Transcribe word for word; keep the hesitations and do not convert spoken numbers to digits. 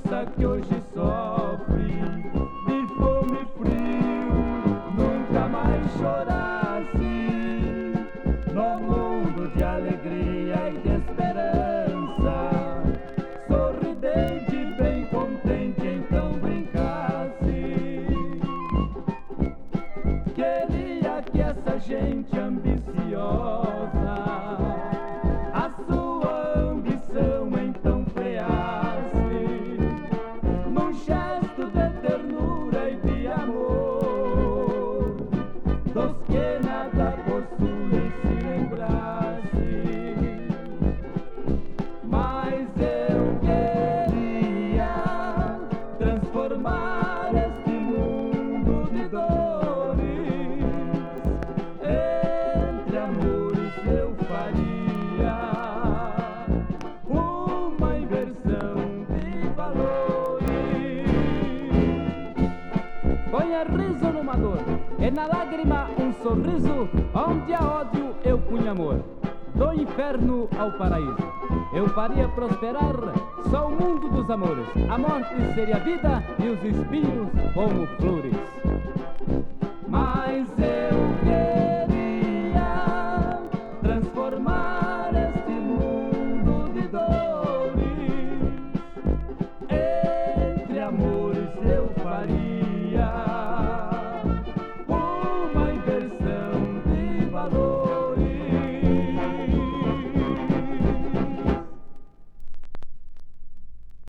criança que hoje sofre de fome e frio nunca mais chorasse no mundo de alegria e de esperança, sorridente, bem contente, então brincasse. Queria que essa gente ambiciosa a sua ambição então freasse num gesto de ternura e de amor dos que nada possuem se lembrasse. Mas eu queria transformar este mundo de dores, entre amores eu faria uma inversão de valores. Ponha riso numa dor, e na lágrima um sorriso, onde há ódio eu punha amor. Do inferno ao paraíso eu faria prosperar só o mundo dos amores. A morte seria vida e os espinhos como flores. Mas eu